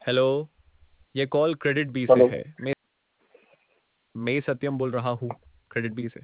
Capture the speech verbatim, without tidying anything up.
Hello. ये call credit B से hello. है। मैं मैं सत्यम बोल रहा हूँ, क्रेडिट बी से।